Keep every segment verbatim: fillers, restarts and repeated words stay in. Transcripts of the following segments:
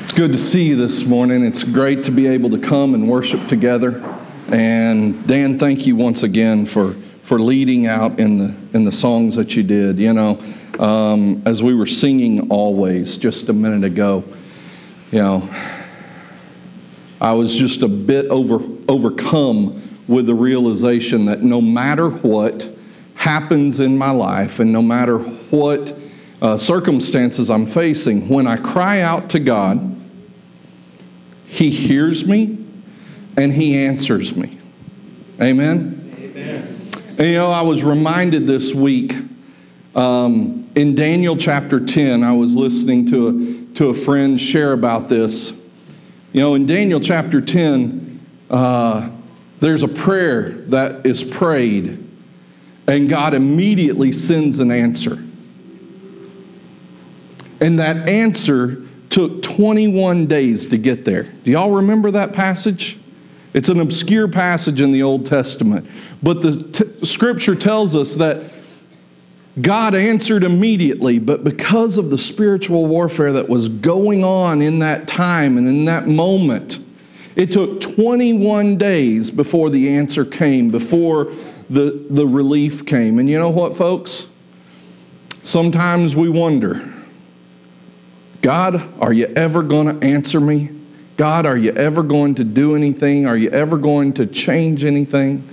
It's good to see you this morning. It's great to be able to come and worship together. And Dan, thank you once again for, for leading out in the in the songs that you did. You know, um, as we were singing Always just a minute ago, you know, I was just a bit over overcome with the realization that no matter what happens in my life and no matter what uh, circumstances I'm facing, when I cry out to God, He hears me and He answers me. Amen? Amen. And you know, I was reminded this week um, in Daniel chapter ten, I was listening to a, to a friend share about this. You know, in Daniel chapter ten, uh, there's a prayer that is prayed, and God immediately sends an answer. And that answer took twenty-one days to get there. Do y'all remember that passage? It's an obscure passage in the Old Testament. But the t- Scripture tells us that God answered immediately, but because of the spiritual warfare that was going on in that time and in that moment, it took twenty-one days before the answer came, before the, the relief came. And you know what, folks? Sometimes we wonder, God, are you ever going to answer me? God, are you ever going to do anything? Are you ever going to change anything?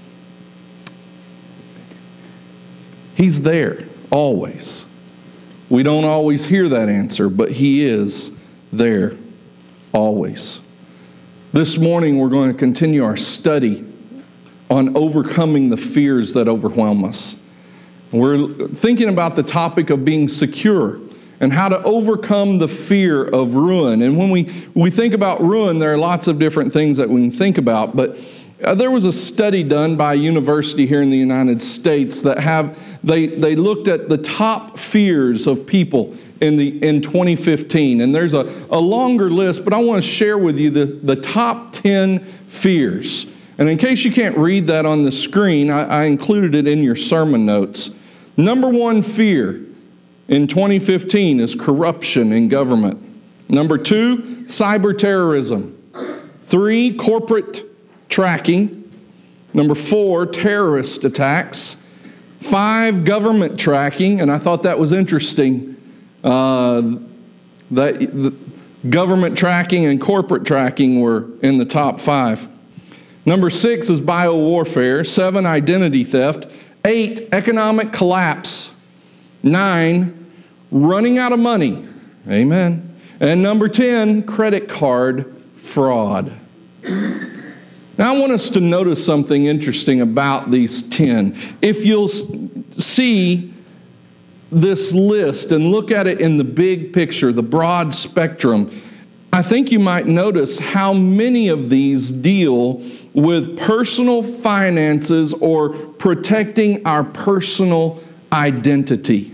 He's there, always. We don't always hear that answer, but He is there, always. This morning, we're going to continue our study on overcoming the fears that overwhelm us. We're thinking about the topic of being secure and how to overcome the fear of ruin. And when we, we think about ruin, there are lots of different things that we can think about. But uh, there was a study done by a university here in the United States that have they they looked at the top fears of people in the in twenty fifteen. And there's a, a longer list, but I want to share with you the, the top ten fears. And in case you can't read that on the screen, I, I included it in your sermon notes. Number one fear in twenty fifteen is corruption in government. Number two, cyber terrorism. Three, corporate tracking. Number four, terrorist attacks. Five, government tracking. And I thought that was interesting. Uh, that the government tracking and corporate tracking were in the top five. Number six is biowarfare. Seven, identity theft. Eight, economic collapse. Nine, running out of money. Amen. And number ten, credit card fraud. Now I want us to notice something interesting about these ten. If you'll see this list and look at it in the big picture, the broad spectrum, I think you might notice how many of these deal with personal finances or protecting our personal identity.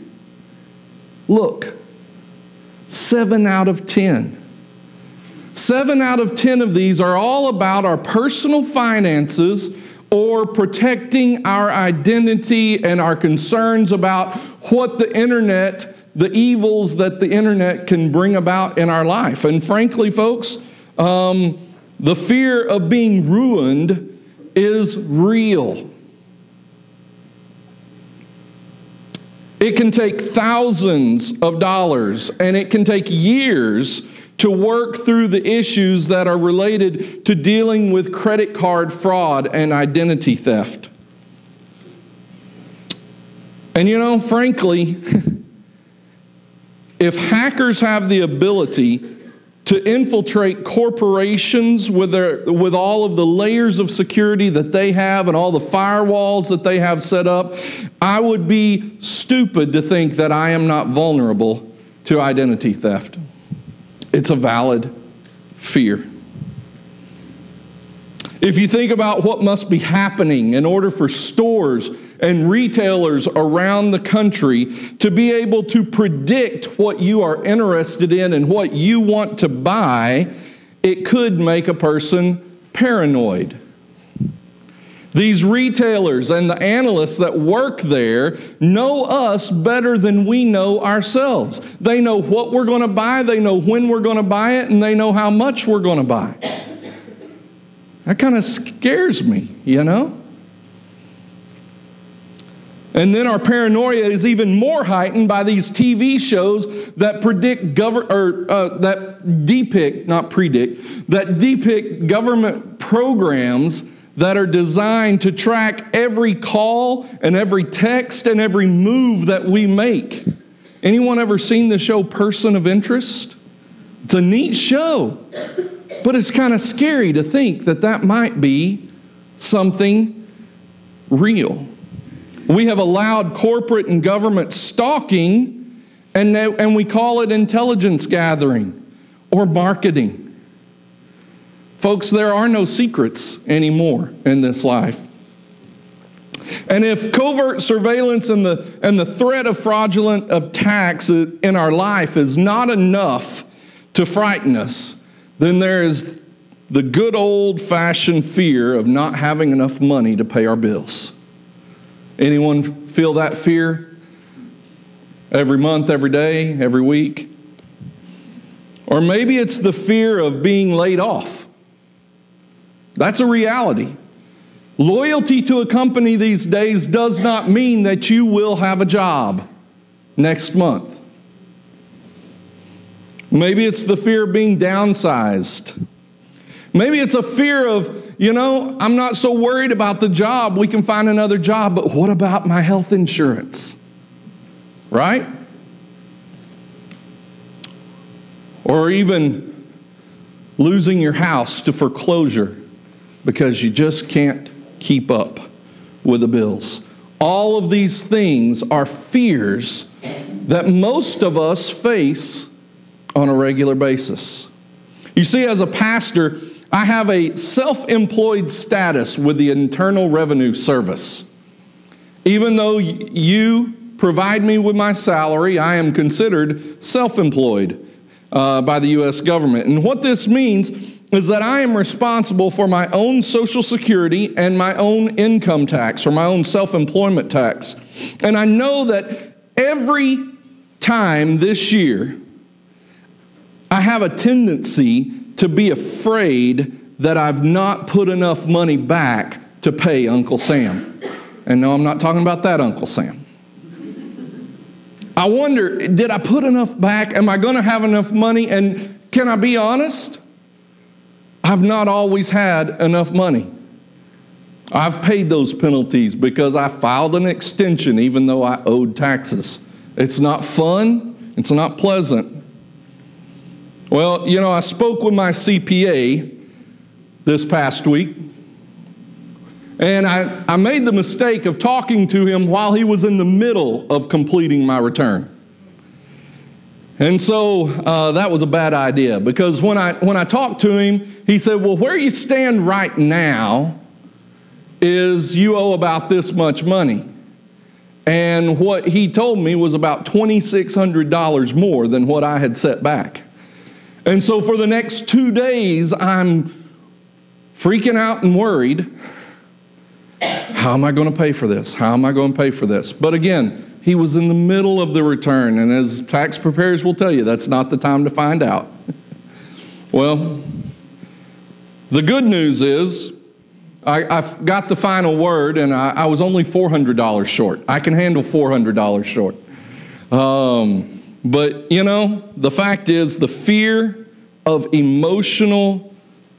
Look, seven out of ten. Seven out of ten of these are all about our personal finances or protecting our identity and our concerns about what the internet, the evils that the internet can bring about in our life. And frankly, folks, um, the fear of being ruined is real. It can take thousands of dollars and it can take years to work through the issues that are related to dealing with credit card fraud and identity theft. And you know, frankly, if hackers have the ability to infiltrate corporations with their with all of the layers of security that they have and all the firewalls that they have set up, I would be stupid to think that I am not vulnerable to identity theft. It's a valid fear. If you think about what must be happening in order for stores and retailers around the country to be able to predict what you are interested in and what you want to buy, it could make a person paranoid. These retailers and the analysts that work there know us better than we know ourselves. They know what we're going to buy, they know when we're going to buy it, and they know how much we're going to buy. That kind of scares me, you know? And then our paranoia is even more heightened by these T V shows that predict gov- or uh, that depict, not predict, that depict government programs that are designed to track every call and every text and every move that we make. Anyone ever seen the show Person of Interest? It's a neat show, but it's kind of scary to think that that might be something real. We have allowed corporate and government stalking, and, and we call it intelligence gathering or marketing. Folks, there are no secrets anymore in this life. And if covert surveillance and the, and the threat of fraudulent attacks in our life is not enough to frighten us, then there is the good old-fashioned fear of not having enough money to pay our bills. Anyone feel that fear? Every month, every day, every week? Or maybe it's the fear of being laid off. That's a reality. Loyalty to a company these days does not mean that you will have a job next month. Maybe it's the fear of being downsized. Maybe it's a fear of, you know, I'm not so worried about the job. We can find another job, but what about my health insurance? Right? Or even losing your house to foreclosure because you just can't keep up with the bills. All of these things are fears that most of us face on a regular basis. You see, as a pastor, I have a self-employed status with the Internal Revenue Service. Even though you provide me with my salary, I am considered self-employed uh, by the U S government. And what this means is that I am responsible for my own Social Security and my own income tax, or my own self-employment tax. And I know that every time this year, I have a tendency to be afraid that I've not put enough money back to pay Uncle Sam. And no, I'm not talking about that Uncle Sam. I wonder, did I put enough back? Am I going to have enough money? And can I be honest? I've not always had enough money. I've paid those penalties because I filed an extension even though I owed taxes. It's not fun. It's not pleasant. Well, you know, I spoke with my C P A this past week, and I, I made the mistake of talking to him while he was in the middle of completing my return. And so uh, that was a bad idea, because when I when I talked to him, he said, well, where you stand right now is you owe about this much money. And what he told me was about two thousand six hundred dollars more than what I had set back. And so for the next two days, I'm freaking out and worried. How am I going to pay for this? How am I going to pay for this? But again, he was in the middle of the return, and as tax preparers will tell you, that's not the time to find out. Well, the good news is I, I've got the final word, and I, I was only four hundred dollars short. I can handle four hundred dollars short. Um, but, you know, the fact is the fear of emotional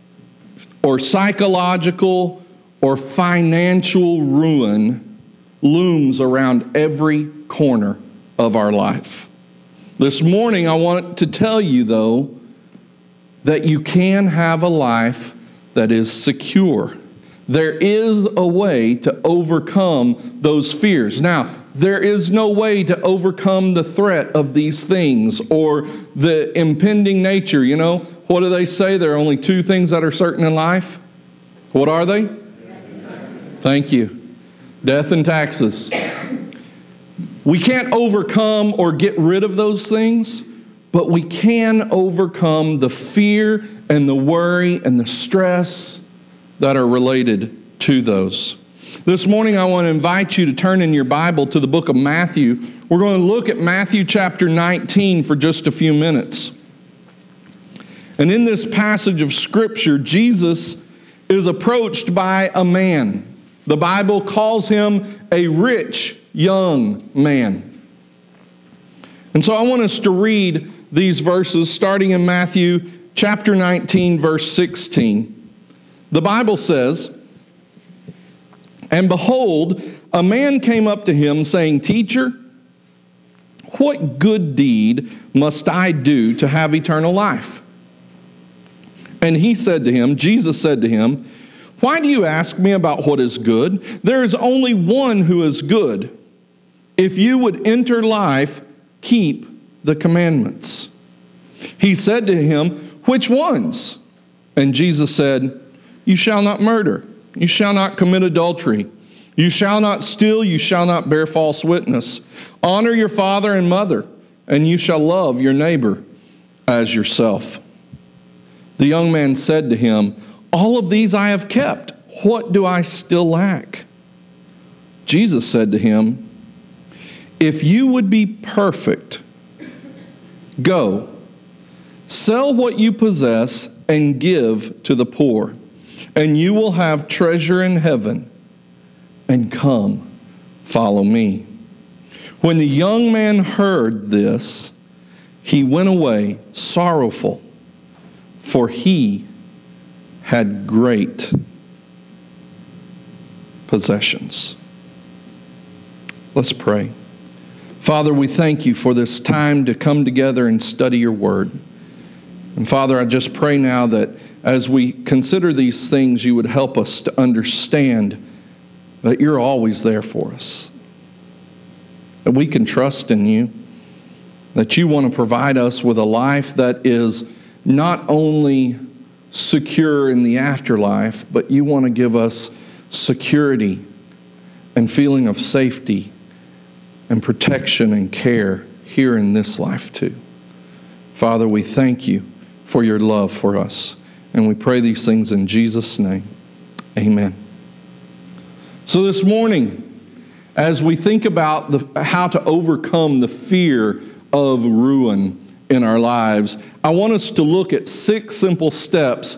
or psychological or financial ruin looms around every corner of our life. This morning, I want to tell you, though, that you can have a life that is secure. There is a way to overcome those fears. Now, there is no way to overcome the threat of these things or the impending nature. You know, what do they say? There are only two things that are certain in life. What are they? Thank you. Death and taxes. We can't overcome or get rid of those things, but we can overcome the fear and the worry and the stress that are related to those. This morning I want to invite you to turn in your Bible to the book of Matthew. We're going to look at Matthew chapter nineteen for just a few minutes. And in this passage of Scripture, Jesus is approached by a man. The Bible calls him a rich young man. And so I want us to read these verses starting in Matthew chapter nineteen, verse sixteen. The Bible says, "And behold, a man came up to him, saying, 'Teacher, what good deed must I do to have eternal life?' And he said to him, Jesus said to him, 'Why do you ask me about what is good? There is only one who is good. If you would enter life, keep the commandments.' He said to him, 'Which ones?' And Jesus said, 'You shall not murder. You shall not commit adultery. You shall not steal. You shall not bear false witness. Honor your father and mother, and you shall love your neighbor as yourself.' The young man said to him, 'All of these I have kept. What do I still lack?' Jesus said to him, 'If you would be perfect, go, sell what you possess and give to the poor, and you will have treasure in heaven, and come, follow me.' When the young man heard this, he went away sorrowful, for he had great possessions." Let's pray. Father, we thank you for this time to come together and study your word. And Father, I just pray now that as we consider these things, you would help us to understand that you're always there for us, that we can trust in you, that you want to provide us with a life that is not only secure in the afterlife, but you want to give us security and feeling of safety and protection and care here in this life too. Father, we thank you for your love for us, and we pray these things in Jesus' name. Amen. So this morning, as we think about the, how to overcome the fear of ruin in our lives, I want us to look at six simple steps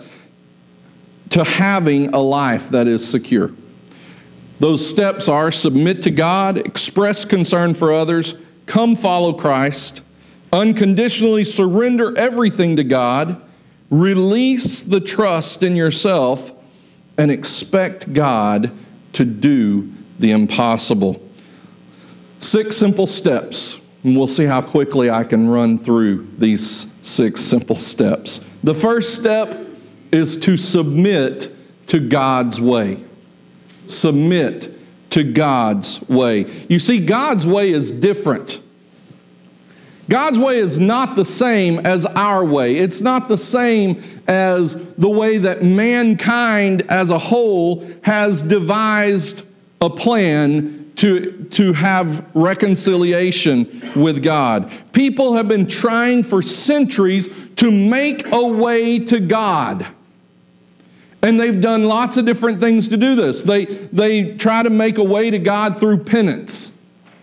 to having a life that is secure. Those steps are: submit to God, express concern for others, come follow Christ, unconditionally surrender everything to God, release the trust in yourself, and expect God to do the impossible. Six simple steps. And we'll see how quickly I can run through these six simple steps. The first step is to submit to God's way. Submit to God's way. You see, God's way is different. God's way is not the same as our way. It's not the same as the way that mankind as a whole has devised a plan to, to have reconciliation with God. People have been trying for centuries to make a way to God. And they've done lots of different things to do this. They, they try to make a way to God through penance.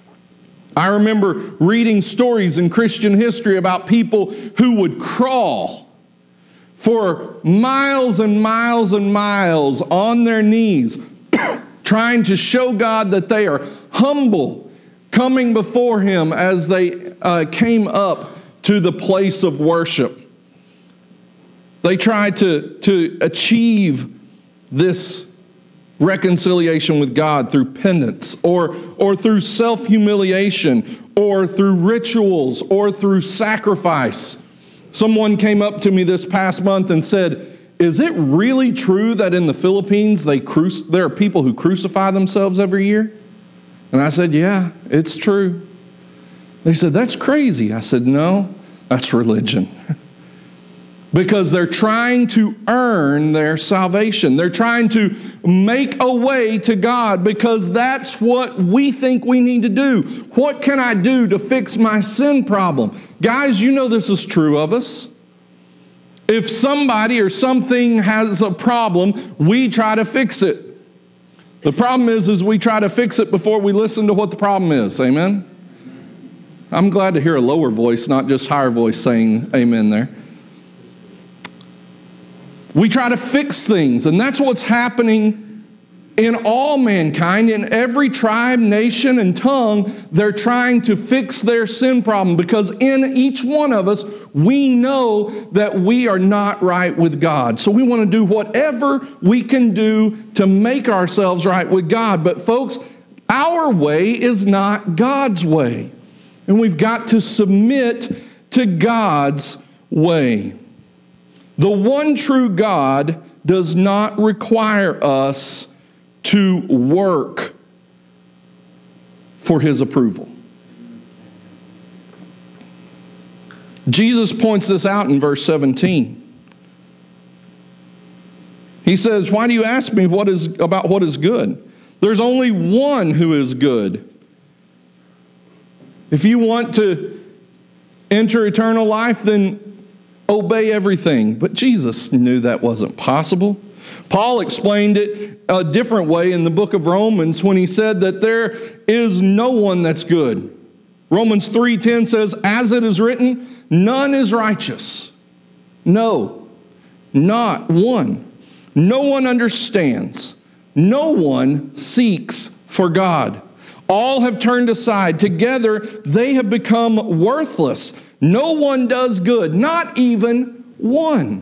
I remember reading stories in Christian history about people who would crawl for miles and miles and miles on their knees, trying to show God that they are humble, coming before Him as they uh, came up to the place of worship. They tried to, to achieve this reconciliation with God through penance, or, or through self-humiliation, or through rituals, or through sacrifice. Someone came up to me this past month and said, "Is it really true that in the Philippines they cru- there are people who crucify themselves every year?" And I said, "Yeah, it's true." They said, "That's crazy." I said, "No, that's religion." Because they're trying to earn their salvation. They're trying to make a way to God because that's what we think we need to do. What can I do to fix my sin problem? Guys, you know this is true of us. If somebody or something has a problem, we try to fix it. The problem is, is we try to fix it before we listen to what the problem is. Amen? I'm glad to hear a lower voice, not just higher voice saying amen there. We try to fix things, and that's what's happening in all mankind, in every tribe, nation, and tongue. They're trying to fix their sin problem because in each one of us, we know that we are not right with God. So we want to do whatever we can do to make ourselves right with God. But folks, our way is not God's way. And we've got to submit to God's way. The one true God does not require us to work for His approval. Jesus points this out in verse seventeen. He says, "Why do you ask me what is about what is good? There's only one who is good. If you want to enter eternal life, then obey everything." But Jesus knew that wasn't possible. Paul explained it a different way in the book of Romans when he said that there is no one that's good. Romans three ten says, "As it is written, none is righteous. No, not one. No one understands. No one seeks for God. All have turned aside. Together they have become worthless. No one does good, not even one."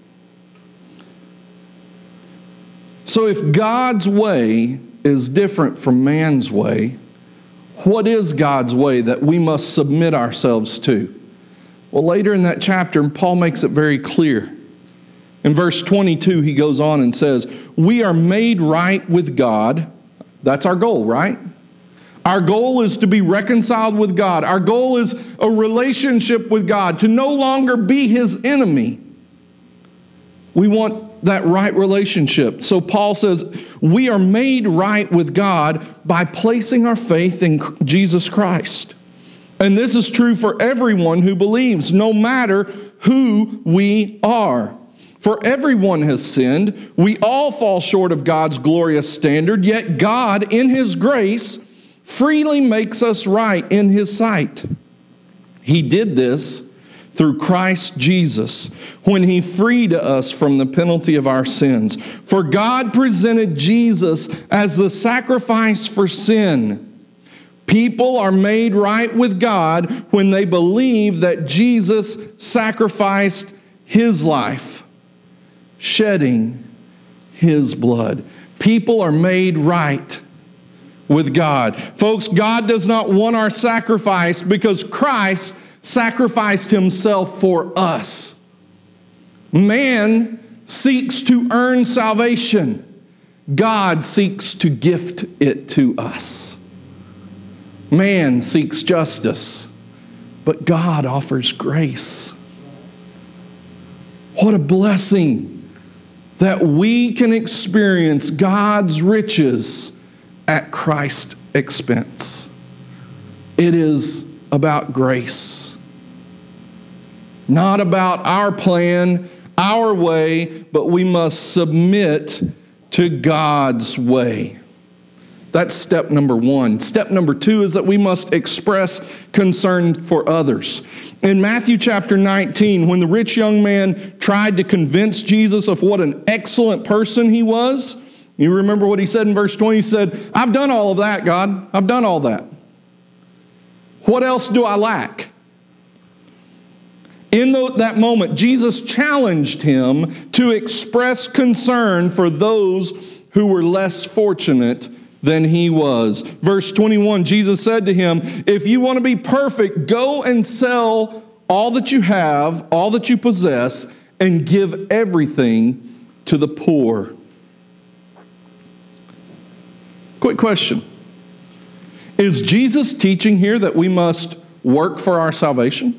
So if God's way is different from man's way, what is God's way that we must submit ourselves to? Well, later in that chapter, Paul makes it very clear. In verse twenty-two, he goes on and says, "We are made right with God." That's our goal, right? Our goal is to be reconciled with God. Our goal is a relationship with God, to no longer be His enemy. We want that right relationship. So Paul says, we are made right with God by placing our faith in Jesus Christ. And this is true for everyone who believes, no matter who we are. For everyone has sinned. We all fall short of God's glorious standard, yet God, in His grace, freely makes us right in His sight. He did this through Christ Jesus, when He freed us from the penalty of our sins. For God presented Jesus as the sacrifice for sin. People are made right with God when they believe that Jesus sacrificed His life, shedding His blood. People are made right with God. Folks, God does not want our sacrifice because Christ sacrificed Himself for us. Man seeks to earn salvation. God seeks to gift it to us. Man seeks justice, but God offers grace. What a blessing that we can experience God's riches at Christ's expense. It is about grace. Not about our plan, our way, but we must submit to God's way. That's step number one. Step number two is that we must express concern for others. In Matthew chapter nineteen, when the rich young man tried to convince Jesus of what an excellent person he was, you remember what he said in verse twenty? He said, "I've done all of that, God. I've done all that. What else do I lack?" In the, that moment, Jesus challenged him to express concern for those who were less fortunate than he was. Verse twenty-one, Jesus said to him, "If you want to be perfect, go and sell all that you have, all that you possess, and give everything to the poor." Quick question. Is Jesus teaching here that we must work for our salvation?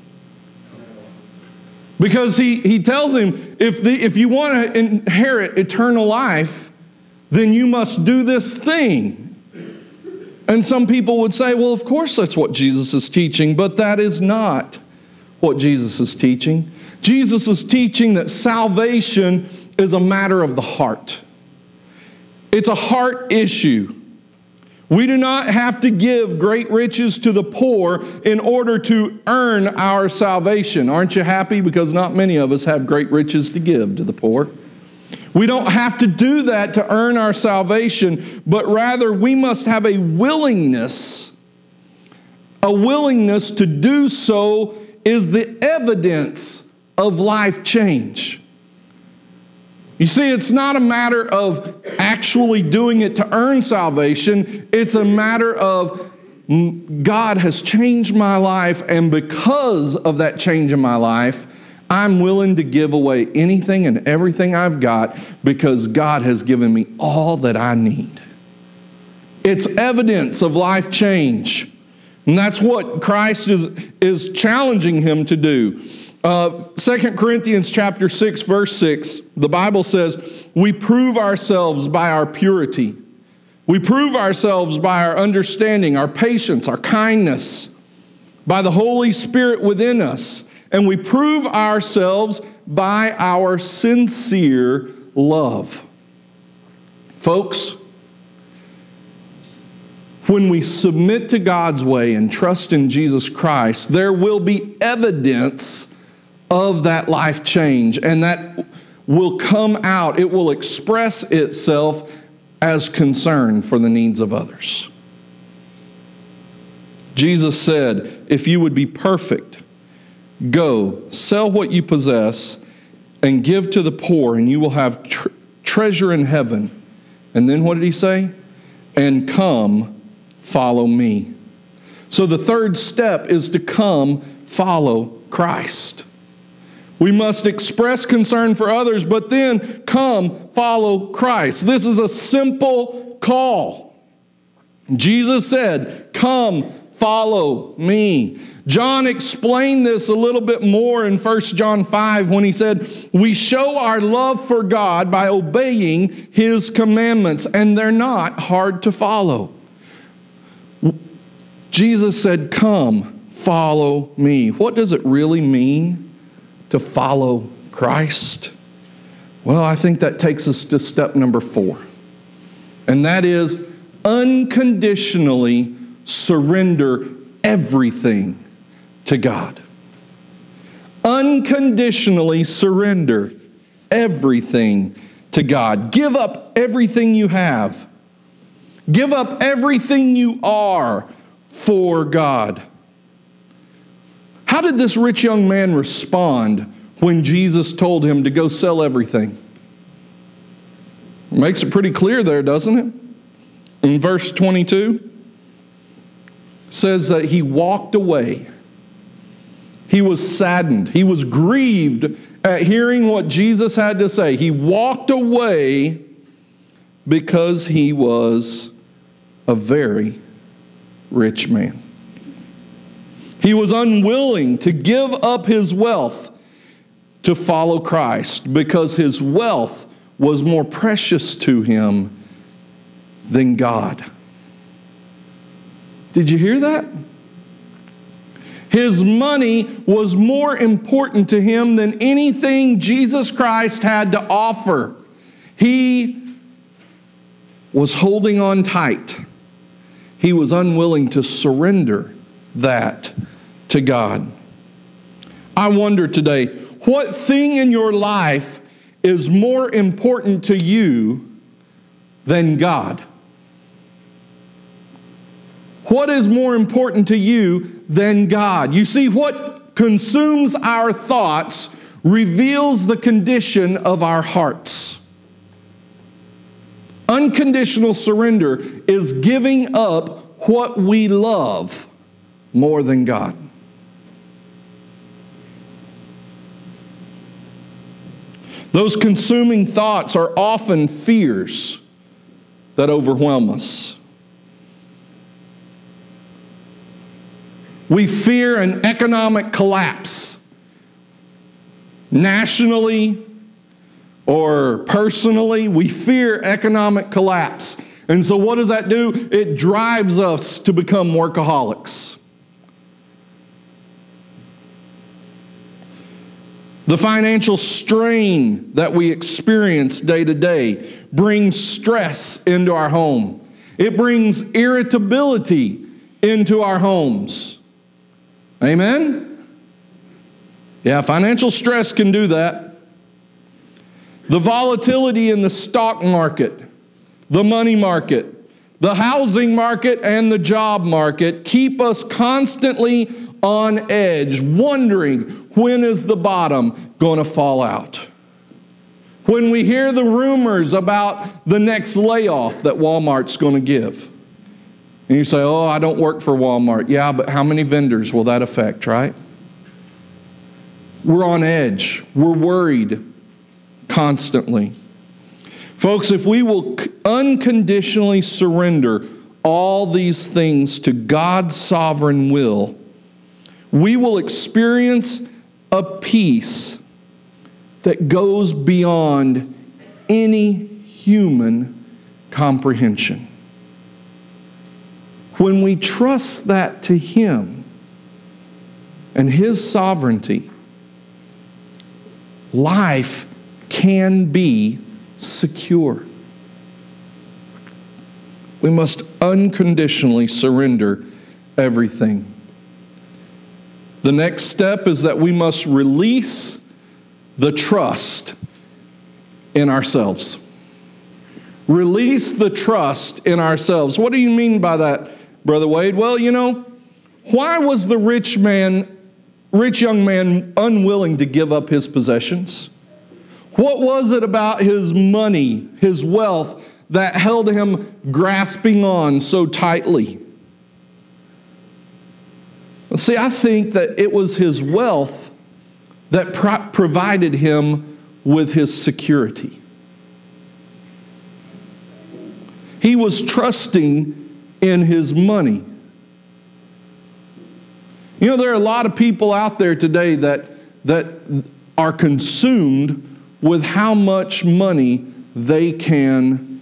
Because he, he tells him, if, the, if you want to inherit eternal life, then you must do this thing. And some people would say, well, of course that's what Jesus is teaching, but that is not what Jesus is teaching. Jesus is teaching that salvation is a matter of the heart. It's a heart issue. We do not have to give great riches to the poor in order to earn our salvation. Aren't you happy? Because not many of us have great riches to give to the poor. We don't have to do that to earn our salvation, but rather we must have a willingness. A willingness to do so is the evidence of life change. You see, it's not a matter of actually doing it to earn salvation. It's a matter of God has changed my life, and because of that change in my life, I'm willing to give away anything and everything I've got because God has given me all that I need. It's evidence of life change. And that's what Christ is, is challenging him to do. Uh, Second Corinthians chapter six, verse six, the Bible says, we prove ourselves by our purity. We prove ourselves by our understanding, our patience, our kindness, by the Holy Spirit within us. And we prove ourselves by our sincere love. Folks, when we submit to God's way and trust in Jesus Christ, there will be evidence of that life change, and that will come out. It will express itself as concern for the needs of others. Jesus said, if you would be perfect, go, sell what you possess, and give to the poor, and you will have tr- treasure in heaven. And then what did he say? And come, follow me. So the third step is to come follow Christ. We must express concern for others, but then come follow Christ. This is a simple call. Jesus said, come follow me. John explained this a little bit more in First John five when he said, we show our love for God by obeying his commandments, and they're not hard to follow. Jesus said, come follow me. What does it really mean to follow Christ? Well, I think that takes us to step number four. And that is unconditionally surrender everything to God. Unconditionally surrender everything to God. Give up everything you have. Give up everything you are for God. How did this rich young man respond when Jesus told him to go sell everything? It makes it pretty clear there, doesn't it? In verse twenty-two, it says that he walked away. He was saddened. He was grieved at hearing what Jesus had to say. He walked away because he was a very rich man. He was unwilling to give up his wealth to follow Christ because his wealth was more precious to him than God. Did you hear that? His money was more important to him than anything Jesus Christ had to offer. He was holding on tight. He was unwilling to surrender that to God. I wonder today, what thing in your life is more important to you than God? What is more important to you than God? You see, what consumes our thoughts reveals the condition of our hearts. Unconditional surrender is giving up what we love more than God. Those consuming thoughts are often fears that overwhelm us. We fear an economic collapse, nationally or personally. We fear economic collapse. And so what does that do? It drives us to become workaholics. The financial strain that we experience day to day brings stress into our home. It brings irritability into our homes. Amen? Yeah, financial stress can do that. The volatility in the stock market, the money market, the housing market, and the job market keep us constantly on edge, wondering when is the bottom going to fall out. When we hear the rumors about the next layoff that Walmart's going to give. And you say, oh, I don't work for Walmart. Yeah, but how many vendors will that affect, right? We're on edge. We're worried constantly. Folks, if we will unconditionally surrender all these things to God's sovereign will, we will experience a peace that goes beyond any human comprehension. When we trust that to Him and His sovereignty, life can be secure. We must unconditionally surrender everything. The next step is that we must release the trust in ourselves. Release the trust in ourselves. What do you mean by that, Brother Wade? Well, you know, why was the rich man, rich young man unwilling to give up his possessions? What was it about his money, his wealth, that held him grasping on so tightly? Well, see, I think that it was his wealth that pro- provided him with his security. He was trusting in his money. You know, there are a lot of people out there today that, that are consumed with how much money they can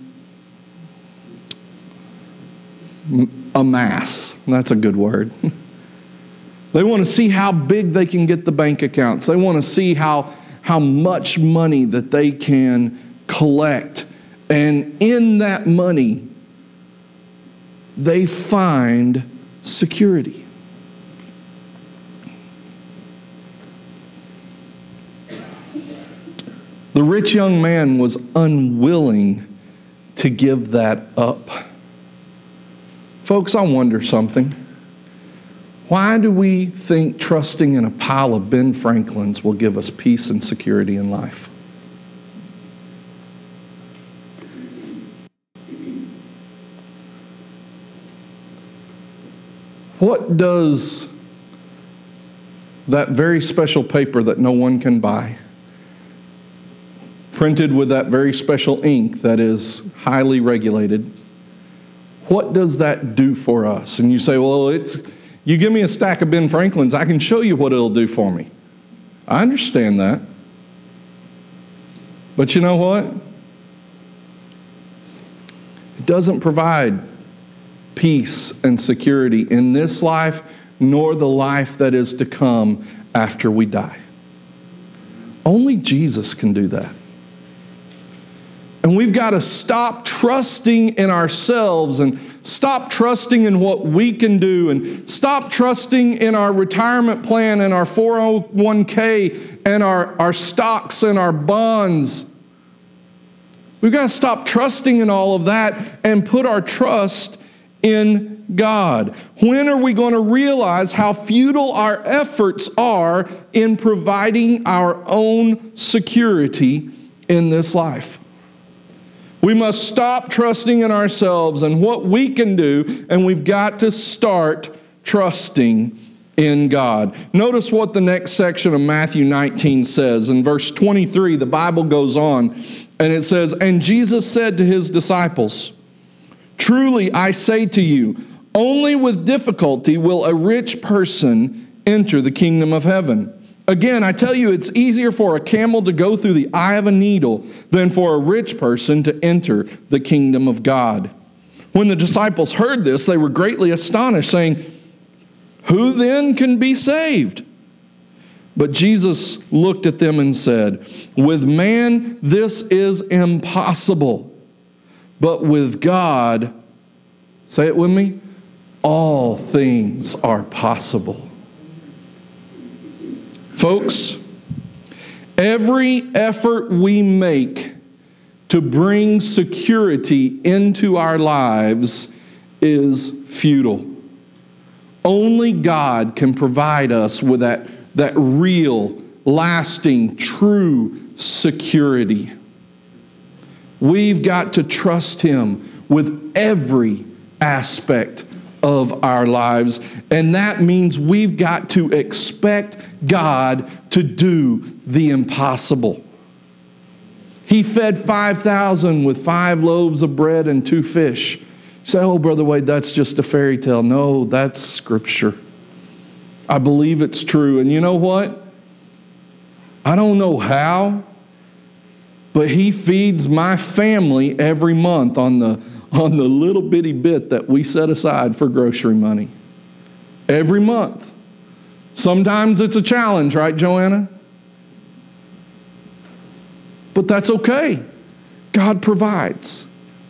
amass. That's a good word. They want to see how big they can get the bank accounts. They want to see how, how much money that they can collect. And in that money, they find security. The rich young man was unwilling to give that up. Folks, I wonder something. Why do we think trusting in a pile of Ben Franklins will give us peace and security in life? What does that very special paper that no one can buy, printed with that very special ink that is highly regulated, what does that do for us? And you say, well, it's you give me a stack of Ben Franklins, I can show you what it'll do for me. I understand that. But you know what? It doesn't provide peace and security in this life, nor the life that is to come after we die. Only Jesus can do that. And we've got to stop trusting in ourselves and stop trusting in what we can do and stop trusting in our retirement plan and our four oh one k and our, our stocks and our bonds. We've got to stop trusting in all of that and put our trust in God. When are we going to realize how futile our efforts are in providing our own security in this life? We must stop trusting in ourselves and what we can do, and we've got to start trusting in God. Notice what the next section of Matthew nineteen says. In verse twenty-three, the Bible goes on, and it says, "And Jesus said to his disciples, 'Truly I say to you, only with difficulty will a rich person enter the kingdom of heaven. Again, I tell you, it's easier for a camel to go through the eye of a needle than for a rich person to enter the kingdom of God.' When the disciples heard this, they were greatly astonished, saying, 'Who then can be saved?' But Jesus looked at them and said, with man this is impossible, but with God, say it with me, all things are possible. Folks, every effort we make to bring security into our lives is futile. Only God can provide us with that, that real, lasting, true security. We've got to trust Him with every aspect of our lives, and that means we've got to expect God to do the impossible. He fed five thousand with five loaves of bread and two fish. You say, oh, Brother Wade, that's just a fairy tale. No, that's Scripture. I believe it's true. And you know what? I don't know how, but He feeds my family every month on the, on the little bitty bit that we set aside for grocery money. Every month. Sometimes it's a challenge, right, Joanna? But that's okay. God provides.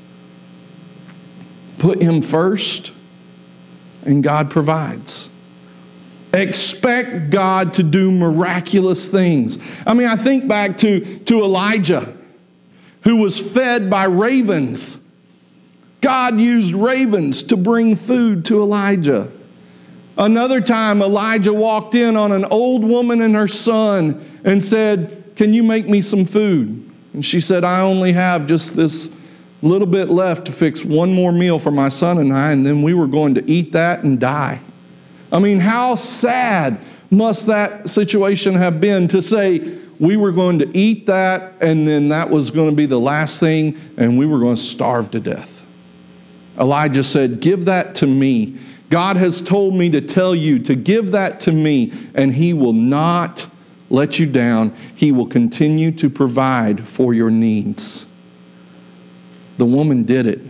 Put Him first, and God provides. Expect God to do miraculous things. I mean, I think back to, to Elijah, who was fed by ravens. God used ravens to bring food to Elijah. Another time, Elijah walked in on an old woman and her son and said, can you make me some food? And she said, I only have just this little bit left to fix one more meal for my son and I, and then we were going to eat that and die. I mean, how sad must that situation have been to say we were going to eat that and then that was going to be the last thing and we were going to starve to death. Elijah said, give that to me. God has told me to tell you to give that to me, and He will not let you down. He will continue to provide for your needs. The woman did it.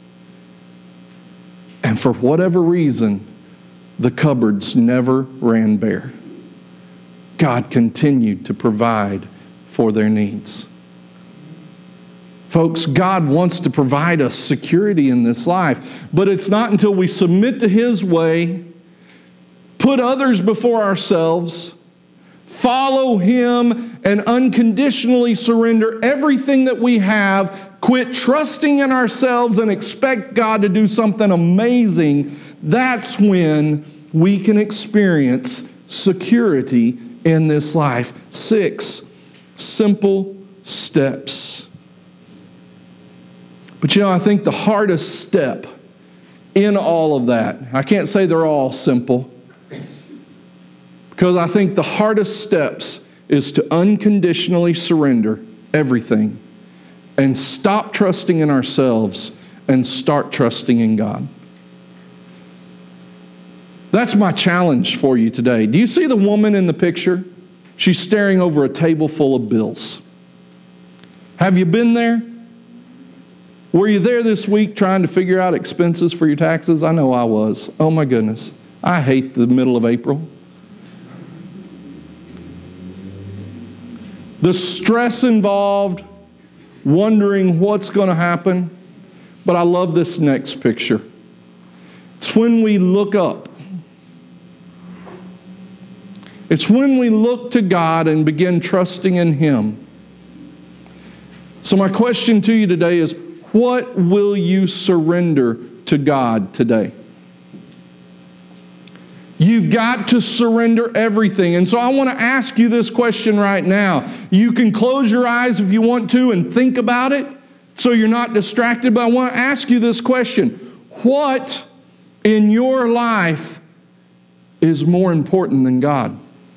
And for whatever reason, the cupboards never ran bare. God continued to provide for their needs. Folks, God wants to provide us security in this life, but it's not until we submit to His way, put others before ourselves, follow Him, and unconditionally surrender everything that we have, quit trusting in ourselves and expect God to do something amazing, that's when we can experience security in this life. Six simple steps. But you know, I think the hardest step in all of that, I can't say they're all simple, because I think the hardest steps is to unconditionally surrender everything and stop trusting in ourselves and start trusting in God. That's my challenge for you today. Do you see the woman in the picture? She's staring over a table full of bills. Have you been there? Were you there this week trying to figure out expenses for your taxes? I know I was. Oh my goodness. I hate the middle of April. The stress involved, wondering what's going to happen. But I love this next picture. It's when we look up. It's when we look to God and begin trusting in Him. So my question to you today is, what will you surrender to God today? You've got to surrender everything. And so I want to ask you this question right now. You can close your eyes if you want to and think about it so you're not distracted. But I want to ask you this question. What in your life is more important than God?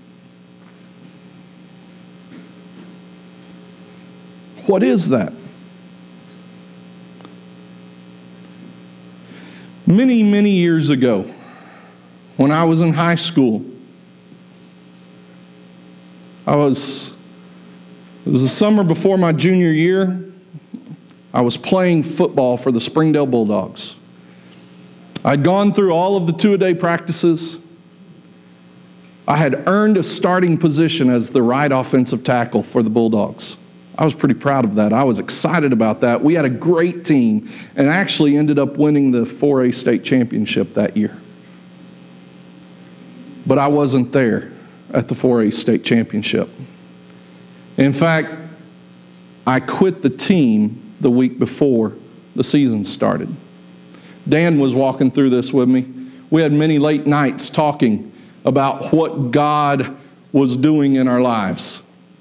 What is that? Many, many years ago, when I was in high school, I was, it was the summer before my junior year, I was playing football for the Springdale Bulldogs. I'd gone through all of the two-a-day practices, I had earned a starting position as the right offensive tackle for the Bulldogs. I was pretty proud of that. I was excited about that. We had a great team and actually ended up winning the four A state championship that year. But I wasn't there at the four A state championship. In fact, I quit the team the week before the season started. Dan was walking through this with me. We had many late nights talking about what God was doing in our lives.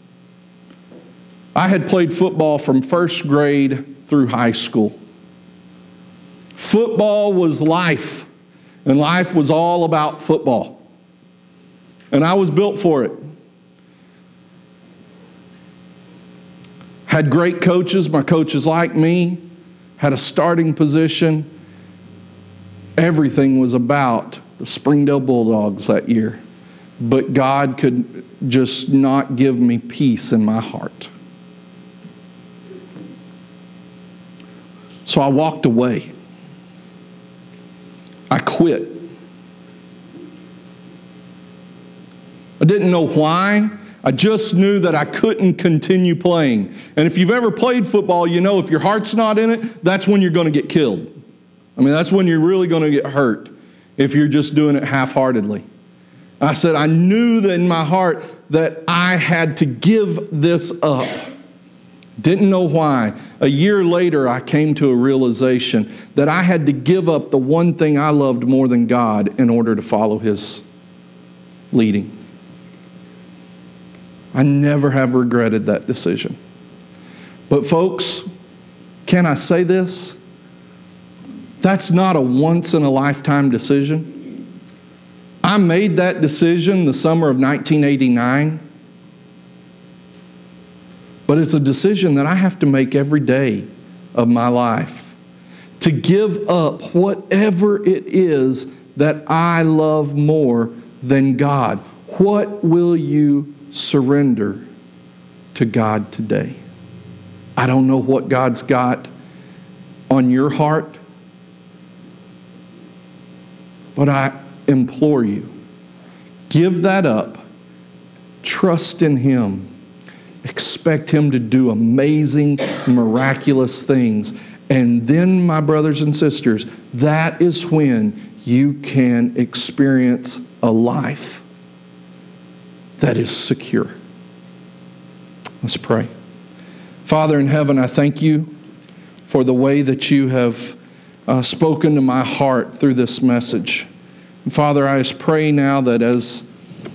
I had played football from first grade through high school. Football was life, and life was all about football. And I was built for it. Had great coaches. My coaches liked me. Had a starting position. Everything was about the Springdale Bulldogs that year. But God could just not give me peace in my heart. So I walked away. I quit. I didn't know why. I just knew that I couldn't continue playing. And if you've ever played football, you know if your heart's not in it, that's when you're going to get killed. I mean, that's when you're really going to get hurt if you're just doing it half-heartedly. I said, I knew that in my heart that I had to give this up. Didn't know why. A year later, I came to a realization that I had to give up the one thing I loved more than God in order to follow His leading. I never have regretted that decision. But folks, can I say this? That's not a once-in-a-lifetime decision. I made that decision the summer of nineteen eighty-nine. But it's a decision that I have to make every day of my life. To give up whatever it is that I love more than God. What will you surrender to God today? I don't know what God's got on your heart, but I implore you, give that up. Trust in Him. Expect Him to do amazing, miraculous things. And then, my brothers and sisters, that is when you can experience a life that is secure. Let's pray. Father in heaven, I thank you for the way that you have uh, spoken to my heart through this message. And Father, I just pray now that as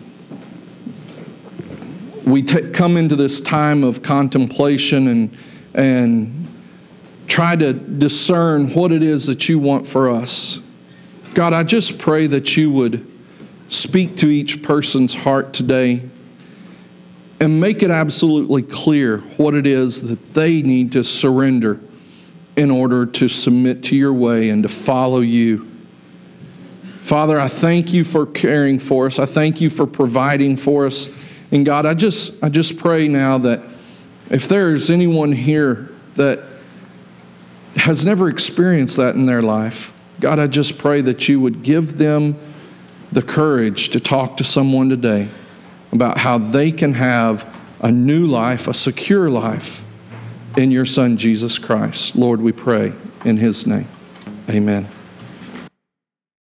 we t- come into this time of contemplation and, and try to discern what it is that you want for us, God, I just pray that you would speak to each person's heart today and make it absolutely clear what it is that they need to surrender in order to submit to your way and to follow you. Father, I thank you for caring for us. I thank you for providing for us. And God, I just I just pray now that if there's anyone here that has never experienced that in their life, God, I just pray that you would give them the courage to talk to someone today about how they can have a new life, a secure life in your Son, Jesus Christ. Lord, we pray in His name. Amen.